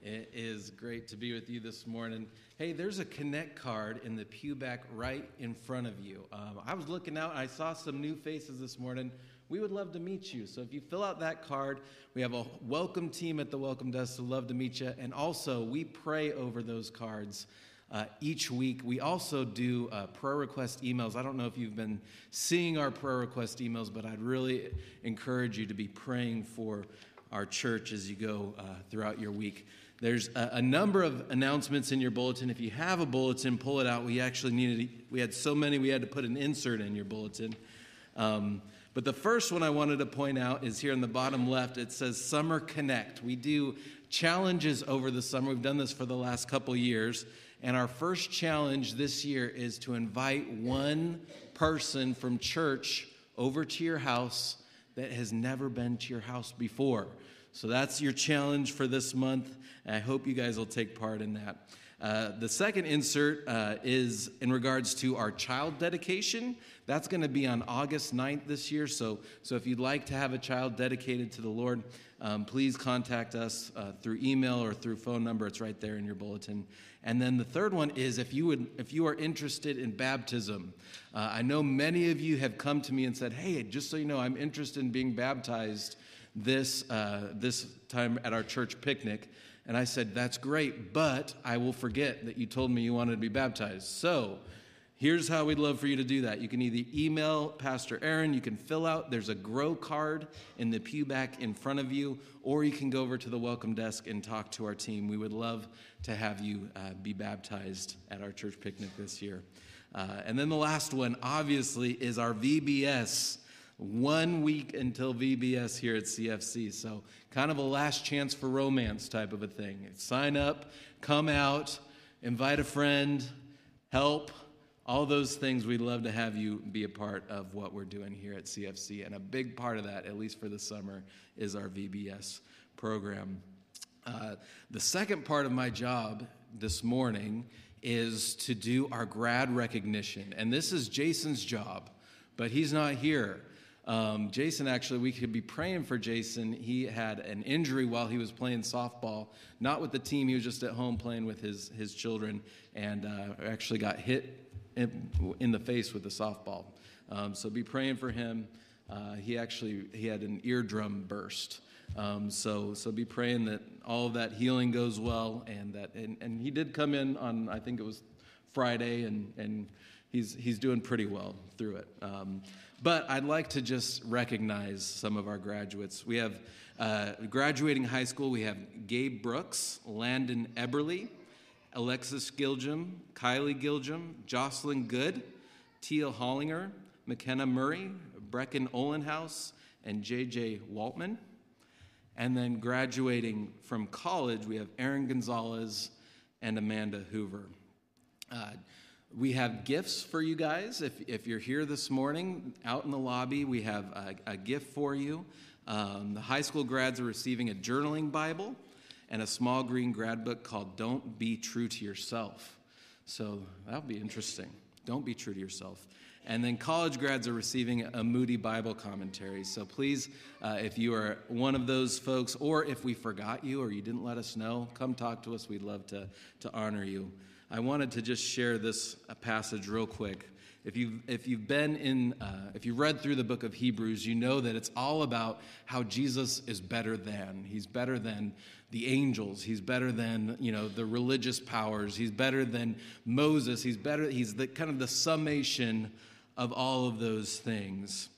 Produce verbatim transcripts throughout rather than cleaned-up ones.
It is great to be with you this morning. Hey, there's a Connect card in the pew back right in front of you. Um, I was looking out, and I saw some new faces this morning. We would love to meet you. So if you fill out that card, we have a welcome team at the welcome desk who love to meet you. And also, we pray over those cards uh, each week. We also do uh, prayer request emails. I don't know if you've been seeing our prayer request emails, but I'd really encourage you to be praying for our church as you go uh, throughout your week. There's a, a number of announcements in your bulletin. If you have a bulletin, pull it out. We actually needed, we had so many, we had to put an insert in your bulletin. Um, but the first one I wanted to point out is here in the bottom left. It says Summer Connect. We do challenges over the summer. We've done this for the last couple years. And our first challenge this year is to invite one person from church over to your house that has never been to your house before. So that's your challenge for this month. And I hope you guys will take part in that. Uh, the second insert uh, is in regards to our child dedication. That's going to be on August ninth this year. So, so if you'd like to have a child dedicated to the Lord, um, please contact us uh, through email or through phone number. It's right there in your bulletin. And then the third one is if you would, if you are interested in baptism. Uh, I know many of you have come to me and said, "Hey, just so you know, I'm interested in being baptized this uh, this time at our church picnic." And I said, "That's great, but I will forget that you told me you wanted to be baptized." So here's how we'd love for you to do that. You can either email Pastor Aaron, you can fill out, there's a grow card in the pew back in front of you, or you can go over to the welcome desk and talk to our team. We would love to have you uh, be baptized at our church picnic this year. Uh, and then the last one, obviously, is our V B S. One week until V B S here at C F C. So kind of a last chance for romance type of a thing. Sign up, come out, invite a friend, help, all those things. We'd love to have you be a part of what we're doing here at C F C. And a big part of that, at least for the summer, is our V B S program. Uh, the second part of my job this morning is to do our grad recognition. And this is Jason's job, but he's not here. Um, Jason, actually, we could be praying for Jason. He had an injury while he was playing softball, not with the team. He was just at home playing with his, his children, and uh, actually got hit in, in the face with the softball. Um, so be praying for him. Uh, he actually, he had an eardrum burst. Um, so so be praying that all of that healing goes well, and that and, and he did come in on, I think it was Friday, and, and he's he's doing pretty well through it. Um, But I'd like to just recognize some of our graduates. We have uh, graduating high school. We have Gabe Brooks, Landon Eberly, Alexis Giljam, Kylie Giljam, Jocelyn Good, Teal Hollinger, McKenna Murray, Brecken Olenhouse, and J J Waltman. And then graduating from college, we have Aaron Gonzalez and Amanda Hoover. Uh, We have gifts for you guys. If if you're here this morning, out in the lobby, we have a, a gift for you. Um, the high school grads are receiving a journaling Bible and a small green grad book called Don't Be True to Yourself. So that'll be interesting. Don't be true to yourself. And then college grads are receiving a Moody Bible commentary. So please, uh, if you are one of those folks, or if we forgot you or you didn't let us know, come talk to us. We'd love to, to honor you. I wanted to just share this passage real quick. If you've, if you've been in, uh, if you've read through the book of Hebrews, you know that it's all about how Jesus is better than. He's better than the angels. He's better than, you know, the religious powers. He's better than Moses. He's better. He's the kind of the summation of all of those things.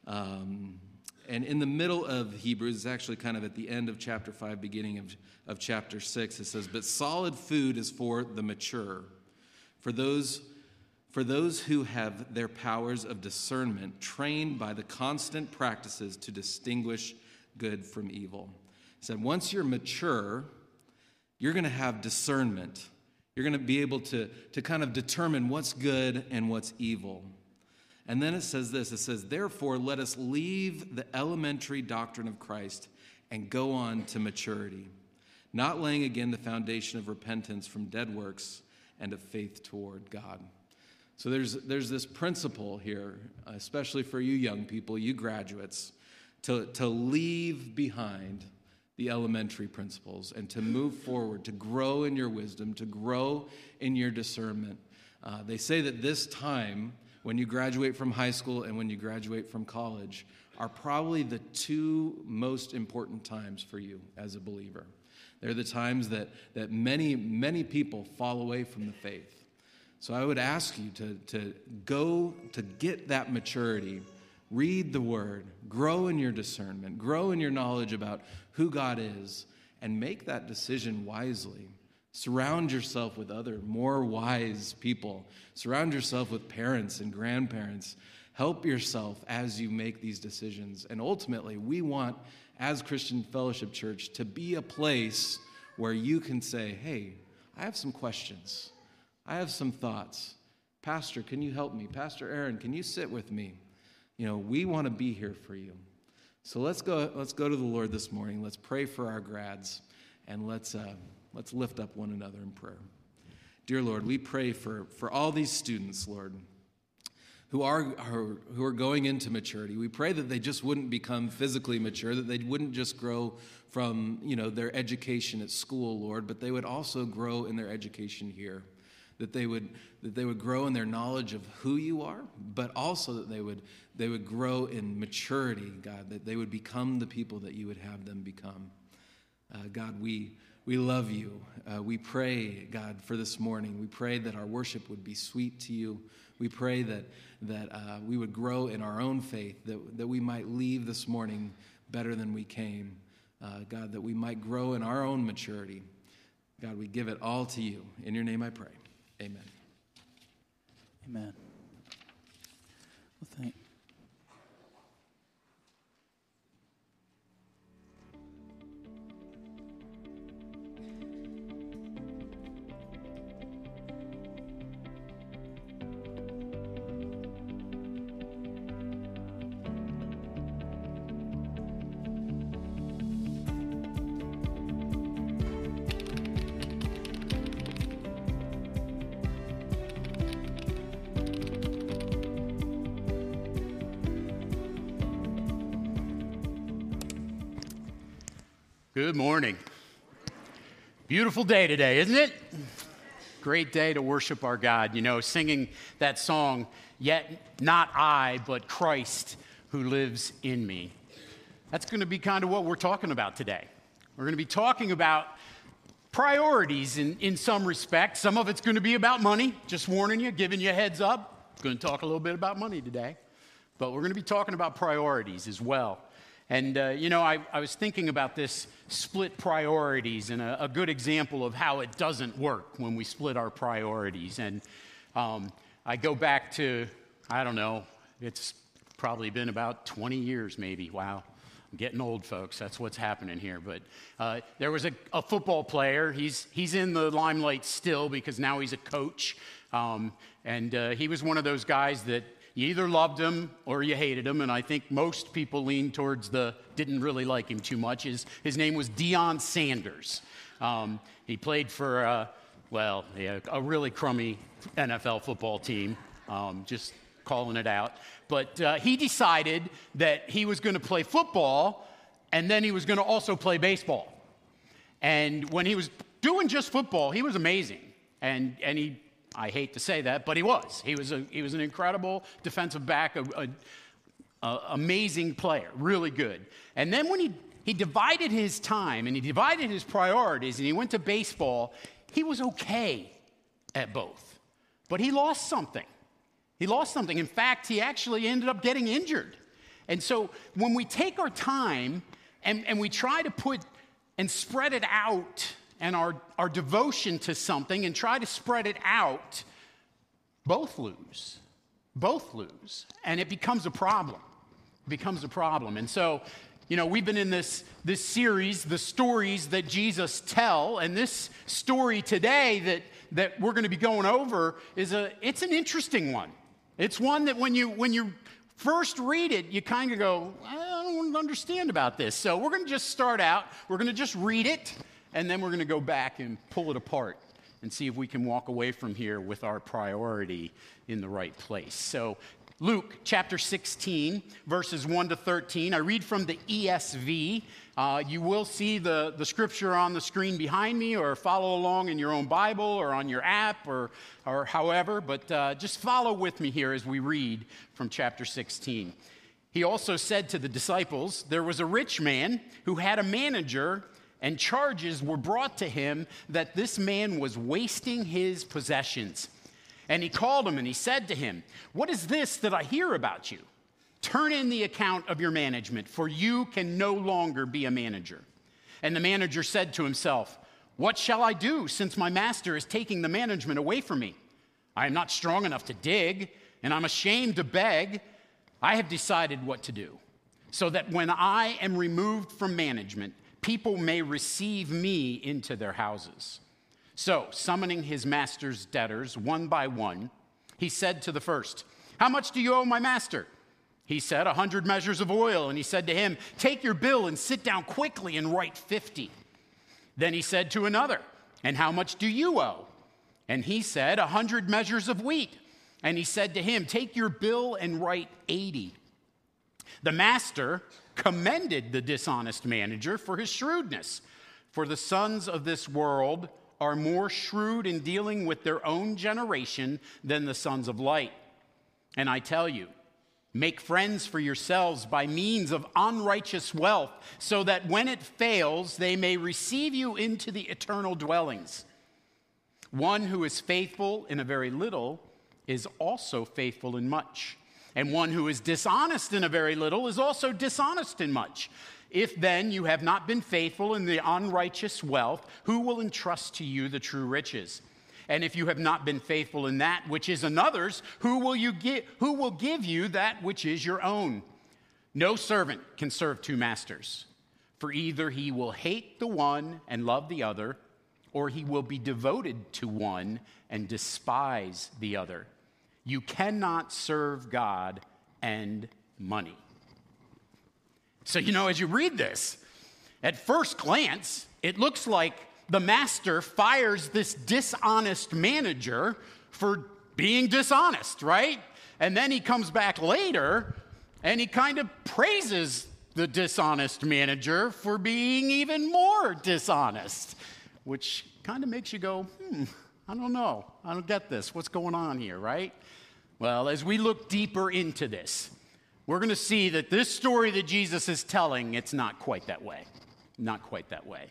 Um, and in the middle of Hebrews, it's actually kind of at the end of chapter five, beginning of of chapter six, it says, "But solid food is for the mature, for those, for those who have their powers of discernment trained by the constant practices to distinguish good from evil." He said, once you're mature, you're going to have discernment. You're going to be able to, to kind of determine what's good and what's evil. And then it says this, it says, "Therefore, let us leave the elementary doctrine of Christ and go on to maturity, not laying again the foundation of repentance from dead works and of faith toward God." So there's there's this principle here, especially for you young people, you graduates, to, to leave behind the elementary principles and to move forward, to grow in your wisdom, to grow in your discernment. Uh, they say that this time, when you graduate from high school and when you graduate from college, are probably the two most important times for you as a believer. They're the times that, that many, many people fall away from the faith. So I would ask you to, to go to get that maturity. Read the Word, grow in your discernment, grow in your knowledge about who God is, and make that decision wisely. Surround yourself with other, more wise people. Surround yourself with parents and grandparents. Help yourself as you make these decisions. And ultimately, we want, as Christian Fellowship Church, to be a place where you can say, hey, I have some questions. I have some thoughts. Pastor, can you help me? Pastor Aaron, can you sit with me? You know, we want to be here for you. So let's go let's go to the Lord this morning. Let's pray for our grads, and let's uh, let's lift up one another in prayer. Dear Lord, we pray for, for all these students, Lord, who are, are who are going into maturity. We pray that they just wouldn't become physically mature, that they wouldn't just grow from, you know, their education at school, Lord, but they would also grow in their education here. That they would that they would grow in their knowledge of who you are, but also that they would they would grow in maturity, God, that they would become the people that you would have them become. Uh, God, we we love you. Uh, we pray, God, for this morning. We pray that our worship would be sweet to you. We pray that that uh, we would grow in our own faith, that that we might leave this morning better than we came. Uh, God, that we might grow in our own maturity. God, we give it all to you. In your name I pray. Amen. Amen. Well, thank Good morning. Beautiful day today, isn't it? Great day to worship our God. You know, singing that song, yet not I, but Christ who lives in me. That's going to be kind of what we're talking about today. We're going to be talking about priorities in, in some respects. Some of it's going to be about money, just warning you, giving you a heads up. I'm going to talk a little bit about money today. But we're going to be talking about priorities as well. And, uh, you know, I, I was thinking about this split priorities and a, a good example of how it doesn't work when we split our priorities. And um, I go back to, I don't know, it's probably been about twenty years maybe. Wow, I'm getting old, folks. That's what's happening here. But uh, there was a, a football player. He's, he's in the limelight still because now he's a coach. Um, and uh, he was one of those guys that you either loved him or you hated him, and I think most people lean towards the didn't really like him too much. His, his name was Deion Sanders. Um, he played for, uh, well, yeah, a really crummy N F L football team, um, just calling it out. But uh, he decided that he was going to play football, and then he was going to also play baseball. And when he was doing just football, he was amazing, and, and he I hate to say that, but he was. He was a he was an incredible defensive back, a, a, a amazing player, really good. And then when he, he divided his time and he divided his priorities and he went to baseball, he was okay at both. But he lost something. He lost something. In fact, he actually ended up getting injured. And so when we take our time and, and we try to put and spread it out and our, our devotion to something and try to spread it out, both lose. Both lose. And it becomes a problem. It becomes a problem. And so, you know, we've been in this, this series, the stories that Jesus tell, and this story today that, that we're going to be going over is a, it's an interesting one. It's one that when you, when you first read it, you kind of go, I don't understand about this. So we're going to just start out, we're going to just read it, and then we're going to go back and pull it apart and see if we can walk away from here with our priority in the right place. So Luke chapter sixteen, verses one to thirteen. I read from the E S V. Uh, you will see the, the scripture on the screen behind me, or follow along in your own Bible or on your app or, or however, but uh, just follow with me here as we read from chapter sixteen. He also said to the disciples, there was a rich man who had a manager, and charges were brought to him that this man was wasting his possessions. And he called him and he said to him, what is this that I hear about you? Turn in the account of your management, for you can no longer be a manager. And the manager said to himself, what shall I do, since my master is taking the management away from me? I am not strong enough to dig, and I'm ashamed to beg. I have decided what to do, so that when I am removed from management, people may receive me into their houses. So, summoning his master's debtors one by one, he said to the first, how much do you owe my master? He said, a hundred measures of oil. And he said to him, take your bill and sit down quickly and write fifty. Then he said to another, and how much do you owe? And he said, a hundred measures of wheat. And he said to him, take your bill and write eighty. The master commended the dishonest manager for his shrewdness. For the sons of this world are more shrewd in dealing with their own generation than the sons of light. And I tell you, make friends for yourselves by means of unrighteous wealth, so that when it fails, they may receive you into the eternal dwellings. One who is faithful in a very little is also faithful in much. And one who is dishonest in a very little is also dishonest in much. If then you have not been faithful in the unrighteous wealth, who will entrust to you the true riches? And if you have not been faithful in that which is another's, who will you give, who will give you that which is your own? No servant can serve two masters, for either he will hate the one and love the other, or he will be devoted to one and despise the other. You cannot serve God and money. So, you know, as you read this, at first glance, it looks like the master fires this dishonest manager for being dishonest, right? And then he comes back later and he kind of praises the dishonest manager for being even more dishonest, which kind of makes you go, hmm, I don't know. I don't get this. What's going on here, right? Well, as we look deeper into this, we're going to see that this story that Jesus is telling, it's not quite that way. Not quite that way.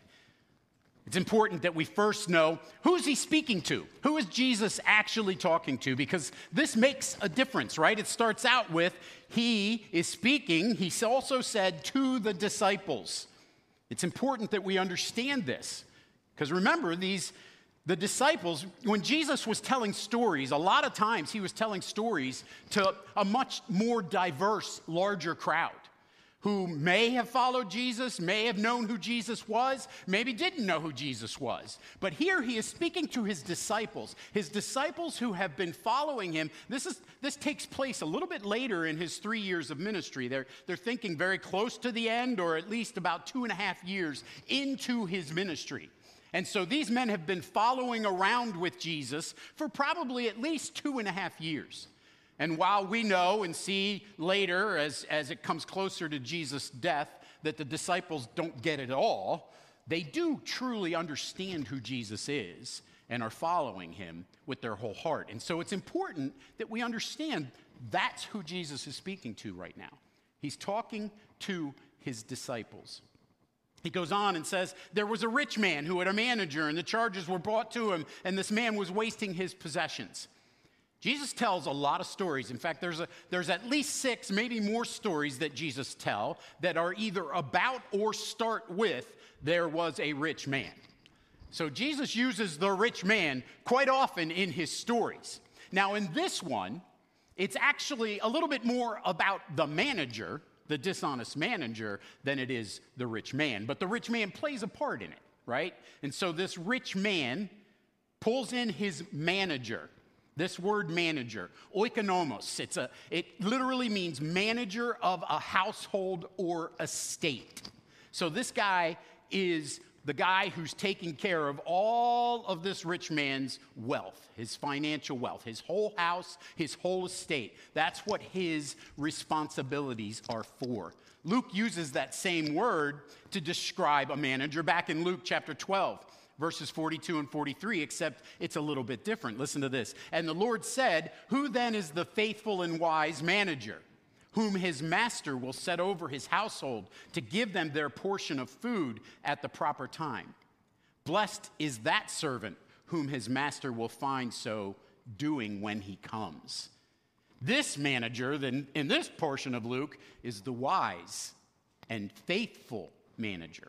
It's important that we first know, who is he speaking to? Who is Jesus actually talking to? Because this makes a difference, right? It starts out with, he is speaking, he also said, to the disciples. It's important that we understand this. Because remember, these the disciples, when Jesus was telling stories, a lot of times he was telling stories to a much more diverse, larger crowd who may have followed Jesus, may have known who Jesus was, maybe didn't know who Jesus was. But here he is speaking to his disciples, his disciples who have been following him. This is this takes place a little bit later in his three years of ministry. They're, they're thinking very close to the end, or at least about two and a half years into his ministry. And so these men have been following around with Jesus for probably at least two and a half years. And while we know and see later, as, as it comes closer to Jesus' death, that the disciples don't get it all, they do truly understand who Jesus is and are following him with their whole heart. And so it's important that we understand that's who Jesus is speaking to right now. He's talking to his disciples. He goes on and says, there was a rich man who had a manager, and the charges were brought to him, and this man was wasting his possessions. Jesus tells a lot of stories. In fact, there's, a, there's at least six, maybe more stories that Jesus tells that are either about or start with, there was a rich man. So Jesus uses the rich man quite often in his stories. Now, in this one, it's actually a little bit more about the manager, the dishonest manager, than it is the rich man. But the rich man plays a part in it, right? And so this rich man pulls in his manager. This word manager, oikonomos, it's a, it literally means manager of a household or estate. So this guy is the guy who's taking care of all of this rich man's wealth, his financial wealth, his whole house, his whole estate. That's what his responsibilities are for. Luke uses that same word to describe a manager back in Luke chapter twelve, verses forty-two and forty-three, except it's a little bit different. Listen to this. And the Lord said, "Who then is the faithful and wise manager, whom his master will set over his household to give them their portion of food at the proper time? Blessed is that servant whom his master will find so doing when he comes." This manager, then, in this portion of Luke, is the wise and faithful manager.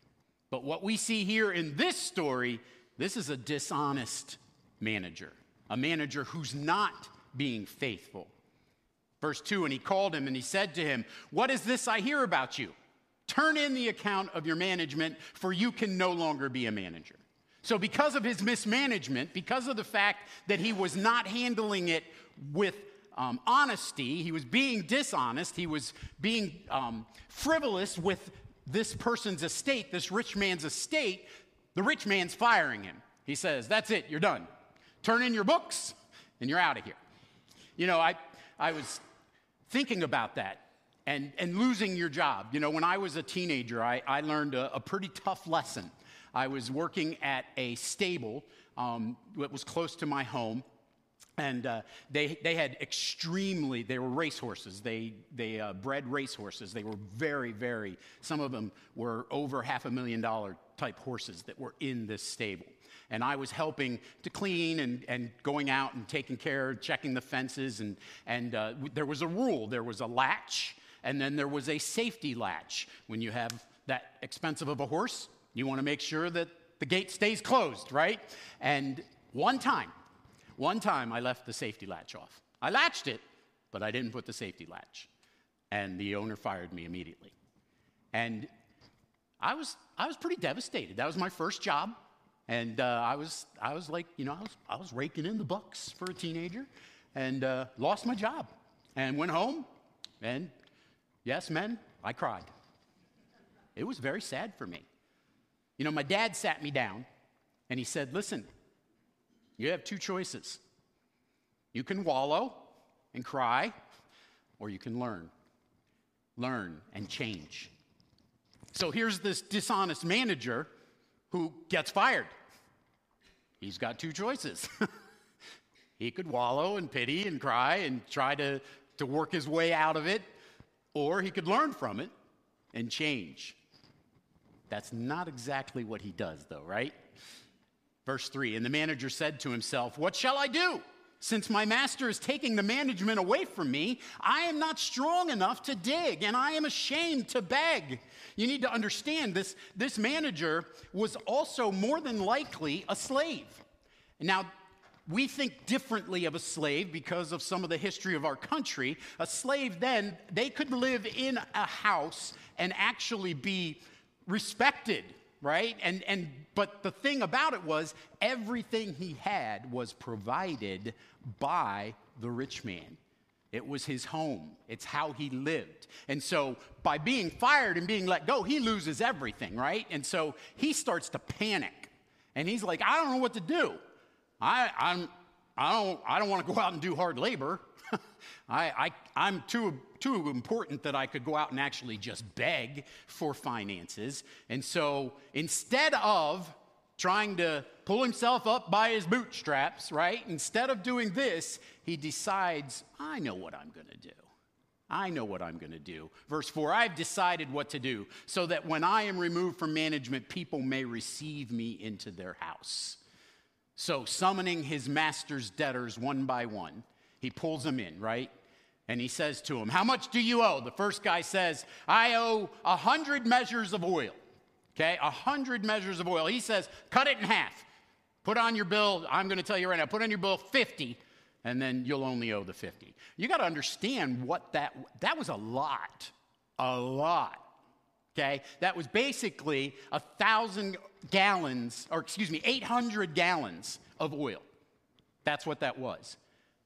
But what we see here in this story, this is a dishonest manager, a manager who's not being faithful. Verse two, and he called him and he said to him, "What is this I hear about you? Turn in the account of your management, for you can no longer be a manager." So because of his mismanagement, because of the fact that he was not handling it with um, honesty, he was being dishonest, he was being um, frivolous with this person's estate, this rich man's estate, the rich man's firing him. He says, "That's it, you're done. Turn in your books and you're out of here." You know, I, I was thinking about that and, and losing your job. You know, when I was a teenager, I, I learned a, a pretty tough lesson. I was working at a stable um, that was close to my home. And uh, they they had extremely, they were racehorses. They they uh, bred racehorses. They were very, very, some of them were over half a million dollar type horses that were in this stable. And I was helping to clean and, and going out and taking care, checking the fences. And, and uh, there was a rule. There was a latch, and then there was a safety latch. When you have that expensive of a horse, you want to make sure that the gate stays closed, right? And one time, One time I left the safety latch off. I latched it, but I didn't put the safety latch. And the owner fired me immediately. And I was I was pretty devastated. That was my first job. And uh, I was I was like, you know, I was I was raking in the bucks for a teenager, and uh, lost my job. And went home, and yes, men, I cried. It was very sad for me. You know, my dad sat me down, and he said, "Listen, you have two choices. You can wallow and cry, or you can learn. Learn and change." So here's this dishonest manager who gets fired. He's got two choices. He could wallow and pity and cry and try to, to work his way out of it, or he could learn from it and change. That's not exactly what he does, though, right? Verse three, and the manager said to himself, "What shall I do? Since my master is taking the management away from me, I am not strong enough to dig, and I am ashamed to beg." You need to understand this, this manager was also more than likely a slave. Now, we think differently of a slave because of some of the history of our country. A slave then, they could live in a house and actually be respected, right? And and but the thing about it was everything he had was provided by the rich man. It was his home. It's how he lived. And so by being fired and being let go, he loses everything, right? And so he starts to panic. And he's like, "I don't know what to do. I I'm I don't I don't want to go out and do hard labor. I, I I'm too too important that I could go out and actually just beg for finances." And so instead of trying to pull himself up by his bootstraps, right? Instead of doing this, he decides, "I know what I'm going to do. I know what I'm going to do." Verse four, "I've decided what to do so that when I am removed from management, people may receive me into their house." So summoning his master's debtors one by one, he pulls them in, right? And he says to them, "How much do you owe?" The first guy says, "I owe a hundred measures of oil." Okay, a hundred measures of oil. He says, "Cut it in half. Put on your bill, I'm going to tell you right now, put on your bill fifty, and then you'll only owe the fifty. You got to understand what that, that was a lot, a lot. Okay, that was basically a thousand gallons, or excuse me, eight hundred gallons of oil. That's what that was.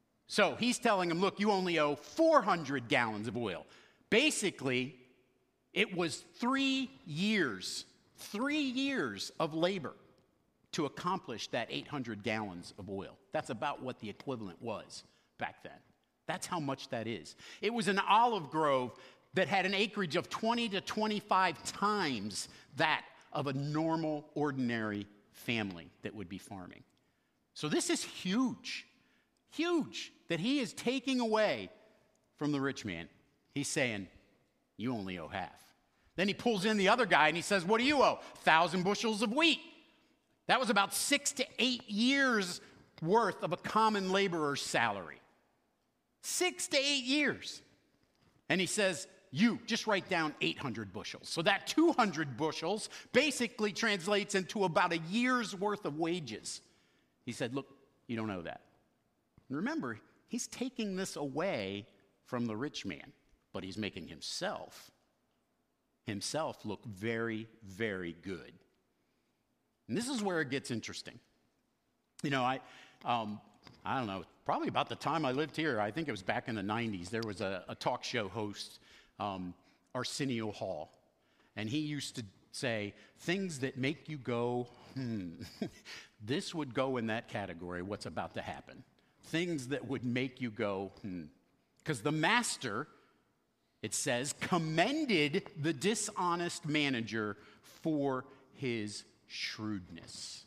So he's telling him, "Look, you only owe four hundred gallons of oil." Basically, it was three years Three years of labor to accomplish that eight hundred gallons of oil. That's about what the equivalent was back then. That's how much that is. It was an olive grove that had an acreage of twenty to twenty-five times that of a normal, ordinary family that would be farming. So this is huge, huge, that he is taking away from the rich man. He's saying, you only owe half. Then he pulls in the other guy and he says, what do you owe? A thousand bushels of wheat. That was about six to eight years worth of a common laborer's salary. Six to eight years. And he says, you just write down eight hundred bushels. So that two hundred bushels basically translates into about a year's worth of wages. He said, look, you don't owe that. And remember, he's taking this away from the rich man, but he's making himself, himself look very, very good. And this is where it gets interesting. You know, I, um, I don't know, probably about the time I lived here, I think it was back in the nineties, there was a, a talk show host, um, Arsenio Hall, and he used to say, things that make you go, hmm, this would go in that category, what's about to happen. Things that would make you go, hmm. Because the master, it says, commended the dishonest manager for his shrewdness.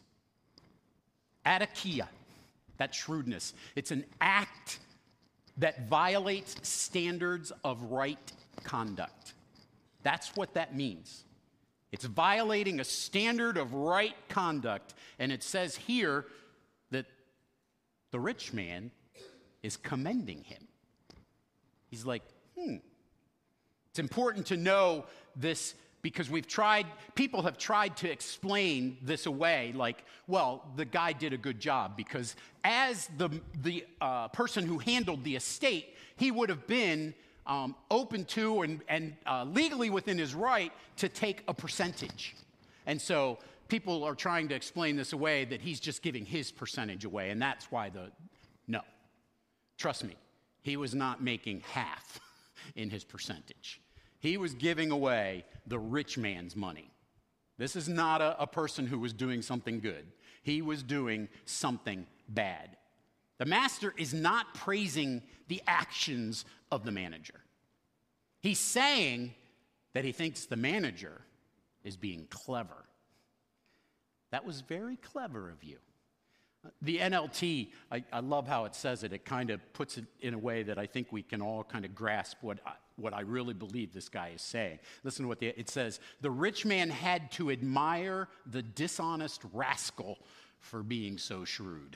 Adakia, that shrewdness. It's an act that violates standards of right conduct. That's what that means. It's violating a standard of right conduct. And it says here that the rich man is commending him. He's like, hmm. It's important to know this because we've tried, people have tried to explain this away like, well, the guy did a good job because as the, the uh, person who handled the estate, he would have been um, open to and, and uh, legally within his right to take a percentage. And so people are trying to explain this away that he's just giving his percentage away, and that's why the, no. Trust me, he was not making half in his percentage. He was giving away the rich man's money. This is not a, a person who was doing something good. He was doing something bad. The master is not praising the actions of the manager. He's saying that he thinks the manager is being clever. That was very clever of you. The N L T, I, I love how it says it. It kind of puts it in a way that I think we can all kind of grasp what I, what I really believe this guy is saying. Listen to what the, it says. The rich man had to admire the dishonest rascal for being so shrewd.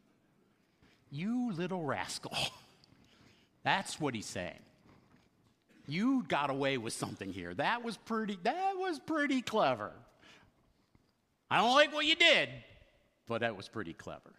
You little rascal. That's what he's saying. You got away with something here. That was pretty, that was pretty clever. I don't like what you did, but that was pretty clever.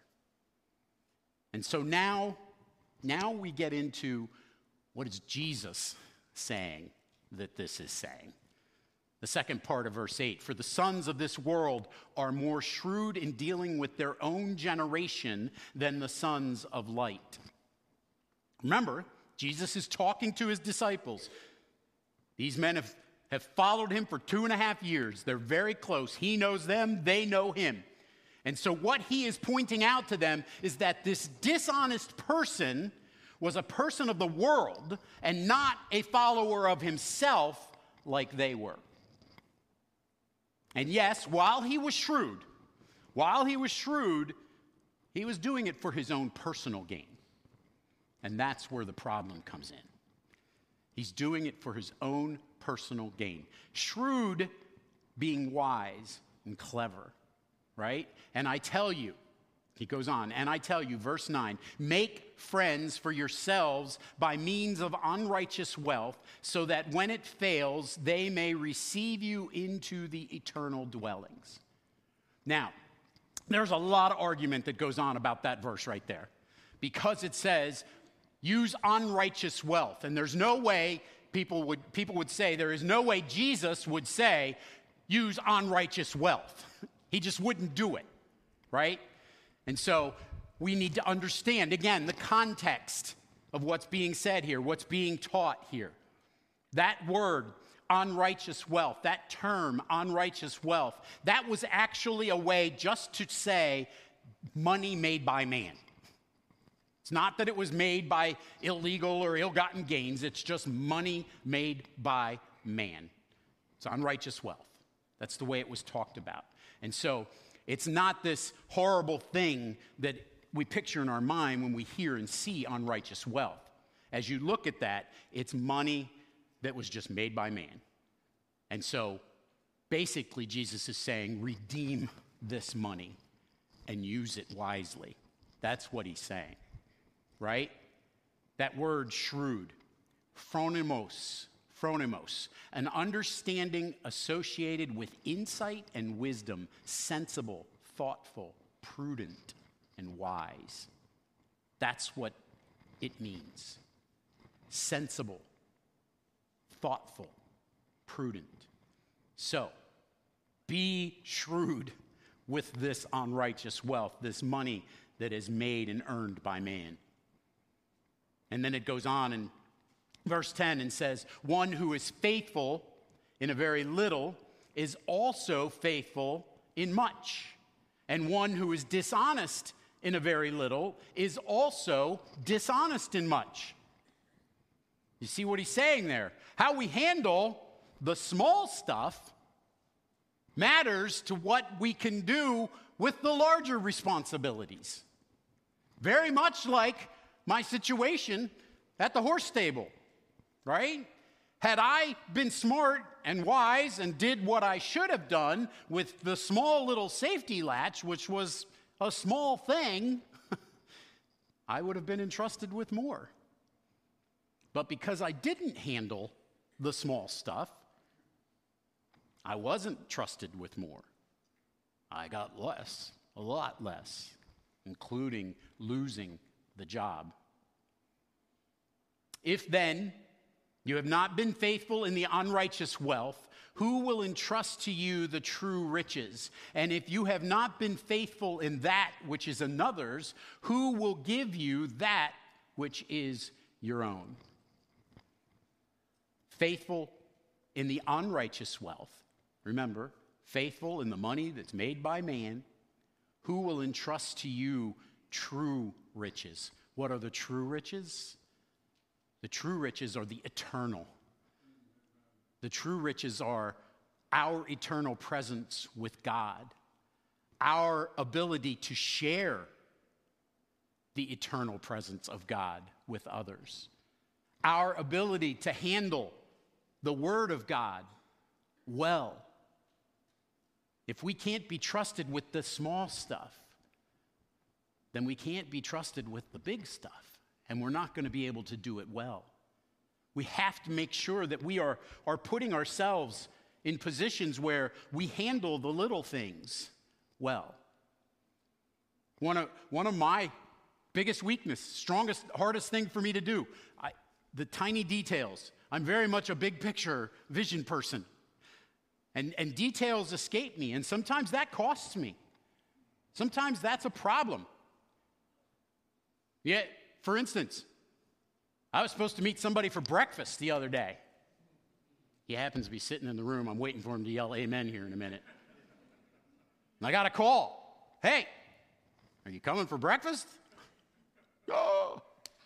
And so now, now we get into what is Jesus saying that this is saying. The second part of verse eight, for the sons of this world are more shrewd in dealing with their own generation than the sons of light. Remember, Jesus is talking to his disciples. These men have, have followed him for two and a half years. They're very close. He knows them, they know him. And so what he is pointing out to them is that this dishonest person was a person of the world and not a follower of himself like they were. And yes, while he was shrewd, while he was shrewd, he was doing it for his own personal gain. And that's where the problem comes in. He's doing it for his own personal gain. Shrewd being wise and clever, right? And I tell you, he goes on, and I tell you, verse nine, make friends for yourselves by means of unrighteous wealth, so that when it fails, they may receive you into the eternal dwellings. Now, there's a lot of argument that goes on about that verse right there, because it says, use unrighteous wealth. And there's no way people would, people would say, there is no way Jesus would say, use unrighteous wealth. He just wouldn't do it, right? And so we need to understand, again, the context of what's being said here, what's being taught here. That word, unrighteous wealth, that term, unrighteous wealth, that was actually a way just to say money made by man. It's not that it was made by illegal or ill-gotten gains. It's just money made by man. It's unrighteous wealth. That's the way it was talked about. And so it's not this horrible thing that we picture in our mind when we hear and see unrighteous wealth. As you look at that, it's money that was just made by man. And so basically Jesus is saying, redeem this money and use it wisely. That's what he's saying, right? That word shrewd, phronimos, phronimos, an understanding associated with insight and wisdom, sensible, thoughtful, prudent, and wise. That's what it means. Sensible, thoughtful, prudent. So, be shrewd with this unrighteous wealth, this money that is made and earned by man. And then it goes on in verse ten and says, one who is faithful in a very little is also faithful in much. And one who is dishonest in a very little is also dishonest in much. You see what he's saying there? How we handle the small stuff matters to what we can do with the larger responsibilities. Very much like my situation at the horse stable, right? Had I been smart and wise and did what I should have done with the small little safety latch, which was a small thing, I would have been entrusted with more. But because I didn't handle the small stuff, I wasn't trusted with more. I got less, a lot less, including losing the job. If then you have not been faithful in the unrighteous wealth, who will entrust to you the true riches? And if you have not been faithful in that which is another's, who will give you that which is your own? Faithful in the unrighteous wealth. Remember, faithful in the money that's made by man. Who will entrust to you true riches? What are the true riches? The true riches are the eternal. The true riches are our eternal presence with God, our ability to share the eternal presence of God with others, our ability to handle the Word of God well. If we can't be trusted with the small stuff, then we can't be trusted with the big stuff, and we're not going to be able to do it well. We have to make sure that we are, are putting ourselves in positions where we handle the little things well. One of, one of my biggest weakness, strongest, hardest thing for me to do, I, the tiny details. I'm very much a big picture vision person. And, and details escape me, and sometimes that costs me. Sometimes that's a problem. Yet, for instance, I was supposed to meet somebody for breakfast the other day. He happens to be sitting in the room. I'm waiting for him to yell amen here in a minute. And I got a call. Hey, are you coming for breakfast? Oh.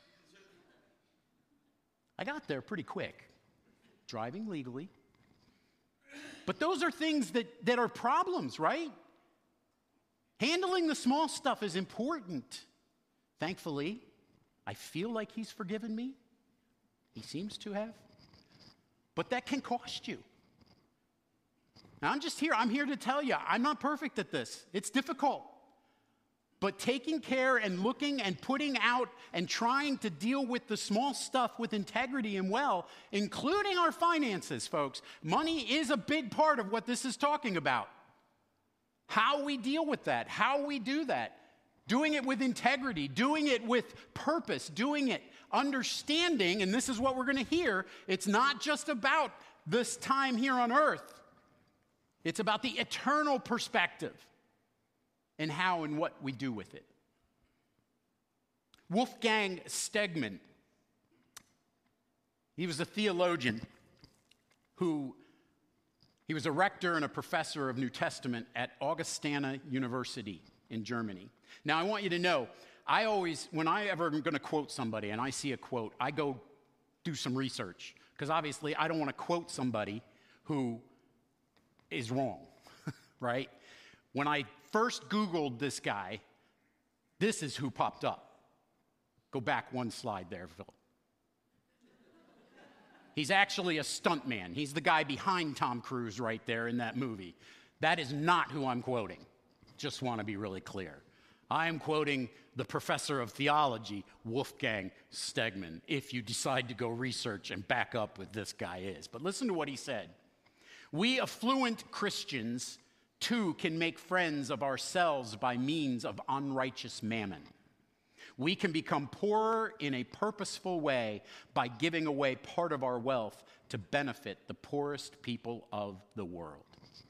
I got there pretty quick, driving legally. But those are things that, that are problems, right? Handling the small stuff is important. Thankfully, I feel like he's forgiven me. He seems to have. But that can cost you. Now, I'm just here. I'm here to tell you, I'm not perfect at this. It's difficult. But taking care and looking and putting out and trying to deal with the small stuff with integrity and well, including our finances, folks, money is a big part of what this is talking about. How we deal with that, how we do that, doing it with integrity, doing it with purpose, doing it understanding, and this is what we're going to hear, it's not just about this time here on earth. It's about the eternal perspective. And how and what we do with it. Wolfgang Stegmann, he was a theologian who he was a rector and a professor of New Testament at Augustana University in Germany. Now, I want you to know, I always, when I ever am going to quote somebody and I see a quote, I go do some research, because obviously I don't want to quote somebody who is wrong, right? When I first Googled this guy, this is who popped up. Go back one slide there, Phil. He's actually a stuntman. He's the guy behind Tom Cruise right there in that movie. That is not who I'm quoting. Just want to be really clear. I am quoting the professor of theology, Wolfgang Stegmann, if you decide to go research and back up what this guy is. But listen to what he said. We affluent Christians, too, can make friends of ourselves by means of unrighteous mammon. We can become poorer in a purposeful way by giving away part of our wealth to benefit the poorest people of the world.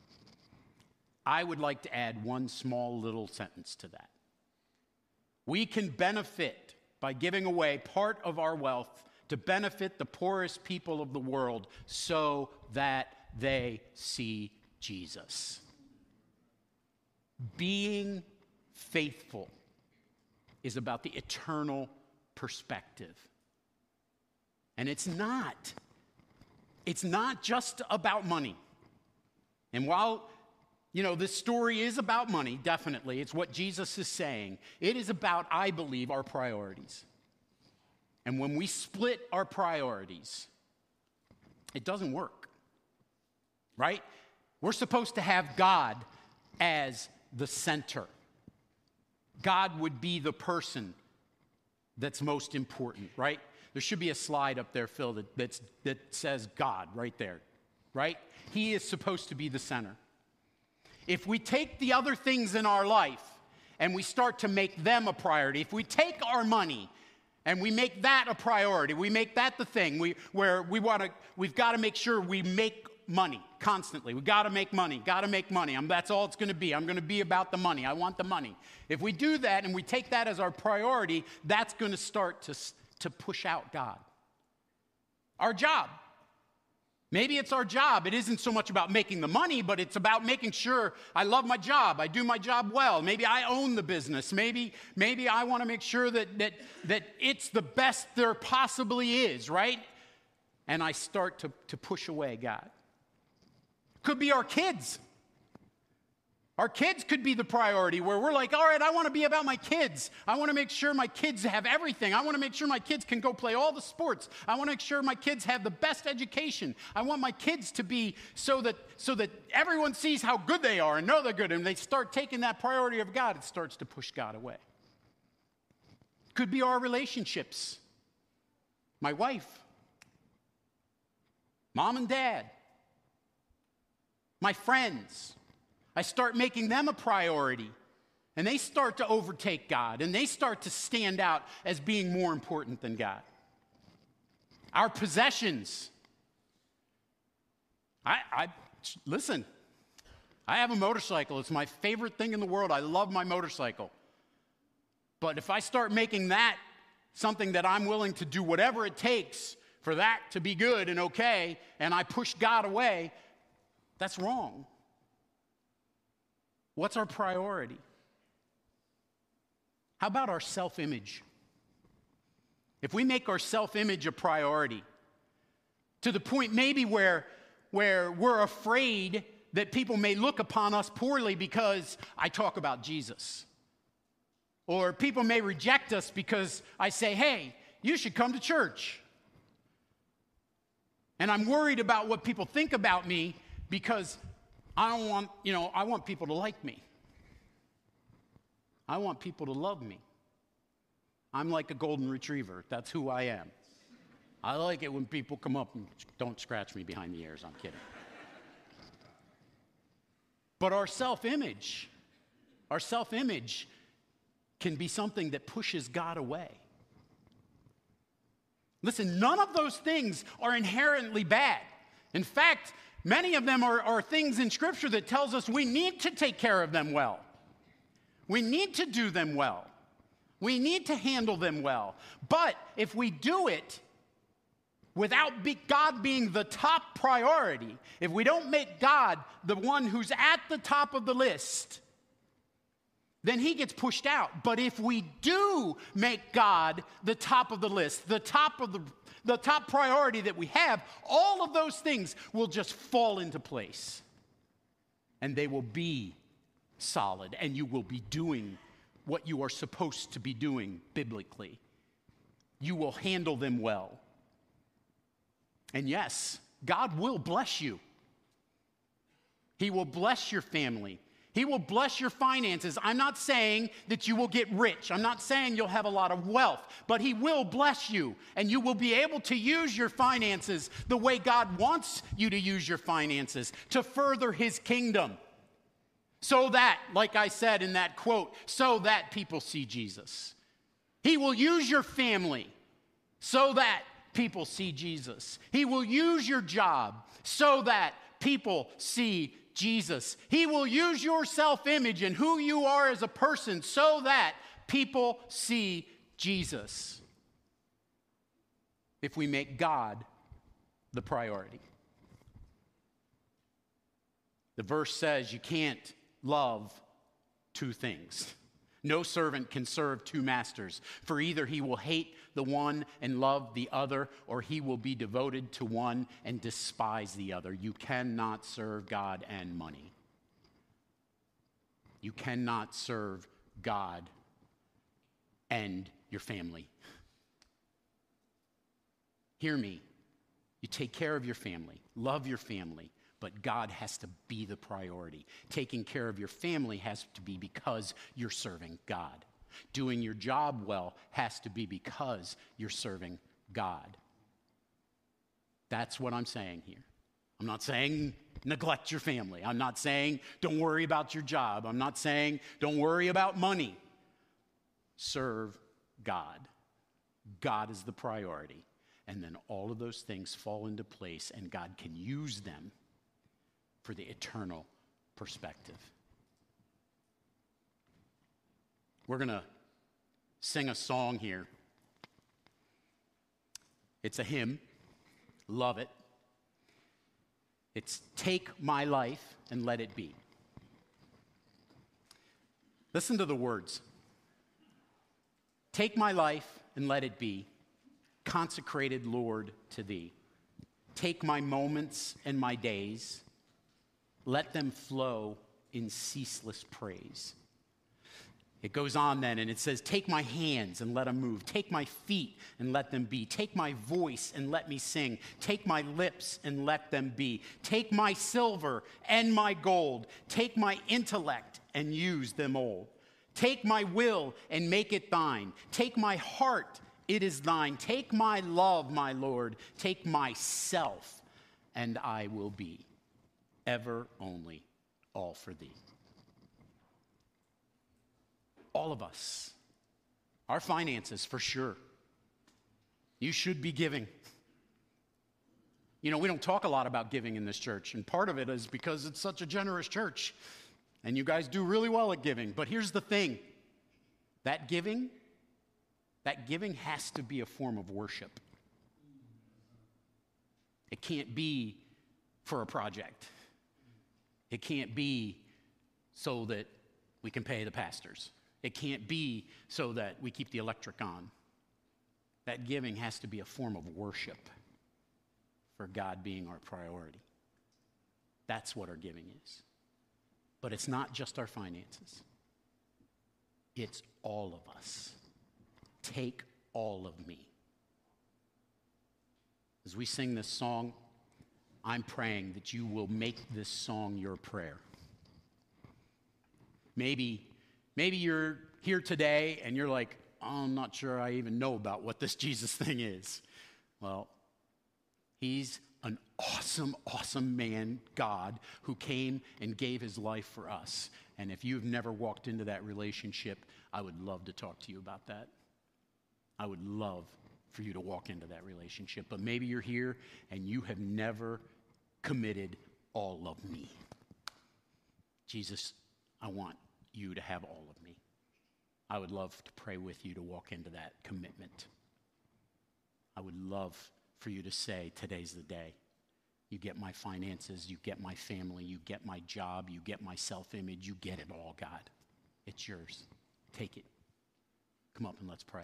I would like to add one small little sentence to that. We can benefit by giving away part of our wealth to benefit the poorest people of the world so that they see Jesus. Being faithful is about the eternal perspective. And it's not. It's not just about money. And while, you know, this story is about money, definitely, it's what Jesus is saying. It is about, I believe, our priorities. And when we split our priorities, it doesn't work. Right? We're supposed to have God as the center. God would be the person that's most important, right? There should be a slide up there, Phil, that, that's, that says God right there, right? He is supposed to be the center. If we take the other things in our life and we start to make them a priority, if we take our money and we make that a priority, we make that the thing, we, where we want to, we've got to make sure we make money constantly. We got to make money, got to make money. I'm, that's all it's going to be. I'm going to be about the money. I want the money. If we do that and we take that as our priority, that's going to start to, to push out God. Our job. Maybe it's our job. It isn't so much about making the money, but it's about making sure I love my job. I do my job well. Maybe I own the business. Maybe, maybe I want to make sure that, that, that it's the best there possibly is, right? And I start to, to push away God. Could be our kids. Our kids could be the priority where we're like, all right, I want to be about my kids. I want to make sure my kids have everything. I want to make sure my kids can go play all the sports. I want to make sure my kids have the best education. I want my kids to be so that, so that everyone sees how good they are and know they're good. And they start taking that priority of God, it starts to push God away. Could be our relationships. My wife. Mom and dad. My friends, I start making them a priority, and they start to overtake God, and they start to stand out as being more important than God. Our possessions. I, I listen, I have a motorcycle. It's my favorite thing in the world. I love my motorcycle. But if I start making that something that I'm willing to do whatever it takes for that to be good and okay, and I push God away, that's wrong. What's our priority? How about our self-image? If we make our self-image a priority, to the point maybe where, where we're afraid that people may look upon us poorly because I talk about Jesus. Or people may reject us because I say, hey, you should come to church. And I'm worried about what people think about me because I don't want, you know, I want people to like me. I want people to love me. I'm like a golden retriever. That's who I am. I like it when people come up and don't scratch me behind the ears. I'm kidding. But our self-image, our self-image can be something that pushes God away. Listen, none of those things are inherently bad. In fact, many of them are, are things in Scripture that tells us we need to take care of them well. We need to do them well. We need to handle them well. But if we do it without be God being the top priority, if we don't make God the one who's at the top of the list, then he gets pushed out. But if we do make God the top of the list, the top of the, the top priority that we have, all of those things will just fall into place. And they will be solid, and you will be doing what you are supposed to be doing biblically. You will handle them well. And yes, God will bless you. He will bless your family. He will bless your finances. I'm not saying that you will get rich. I'm not saying you'll have a lot of wealth, but he will bless you, and you will be able to use your finances the way God wants you to use your finances to further his kingdom. So that, like I said in that quote, so that people see Jesus. He will use your family so that people see Jesus. He will use your job so that people see Jesus. He will use your self-image and who you are as a person so that people see Jesus. If we make God the priority. The verse says you can't love two things. No servant can serve two masters, for either he will hate the one and love the other, or he will be devoted to one and despise the other. You cannot serve God and money. You cannot serve God and your family. Hear me. You take care of your family, love your family, but God has to be the priority. Taking care of your family has to be because you're serving God. Doing your job well has to be because you're serving God. That's what I'm saying here. I'm not saying neglect your family. I'm not saying don't worry about your job. I'm not saying don't worry about money. Serve God. God is the priority. And then all of those things fall into place, and God can use them for the eternal perspective. We're going to sing a song here. It's a hymn. Love it. It's Take My Life and Let It Be. Listen to the words. Take my life and let it be, consecrated, Lord, to thee. Take my moments and my days, let them flow in ceaseless praise. It goes on then, and it says, take my hands and let them move. Take my feet and let them be. Take my voice and let me sing. Take my lips and let them be. Take my silver and my gold. Take my intellect and use them all. Take my will and make it thine. Take my heart, it is thine. Take my love, my Lord. Take myself, and I will be ever only all for thee. All of us, our finances for sure. You should be giving. You know, we don't talk a lot about giving in this church, and part of it is because it's such a generous church, and you guys do really well at giving. But here's the thing, that giving, that giving has to be a form of worship. It can't be for a project. It can't be so that we can pay the pastors. It can't be so that we keep the electric on. That giving has to be a form of worship for God being our priority. That's what our giving is. But it's not just our finances. It's all of us. Take all of me. As we sing this song, I'm praying that you will make this song your prayer. Maybe, maybe you're here today and you're like, oh, I'm not sure I even know about what this Jesus thing is. Well, he's an awesome, awesome man, God, who came and gave his life for us. And if you've never walked into that relationship, I would love to talk to you about that. I would love for you to walk into that relationship. But maybe you're here and you have never committed all of me. Jesus, I want you to have all of me. I would love to pray with you to walk into that commitment. I would love for you to say, today's the day. You get my finances, you get my family, you get my job, you get my self-image, you get it all, God. It's yours. Take it. Come up and let's pray.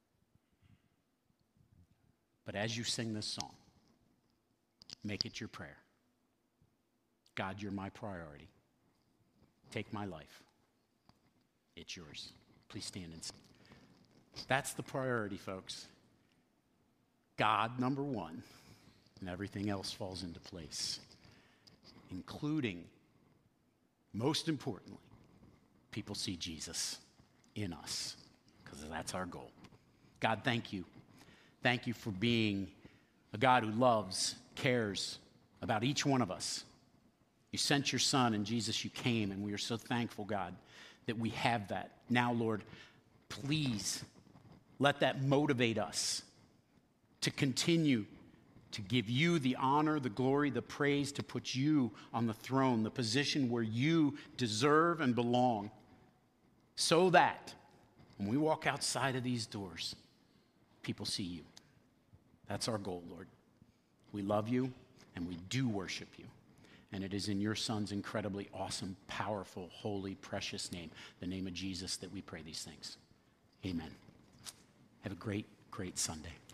But as you sing this song, make it your prayer. God, you're my priority. Take my life. It's yours. Please stand and sing. That's the priority, folks. God, number one, and everything else falls into place, including, most importantly, people see Jesus in us, because that's our goal. God, thank you. Thank you for being a God who loves, cares about each one of us. You sent your son, and Jesus, you came, and we are so thankful, God, that we have that. Now, Lord, please let that motivate us to continue to give you the honor, the glory, the praise, to put you on the throne, the position where you deserve and belong, so that when we walk outside of these doors, people see you. That's our goal, Lord. We love you, and we do worship you. And it is in your Son's incredibly awesome, powerful, holy, precious name, the name of Jesus, that we pray these things. Amen. Have a great, great Sunday.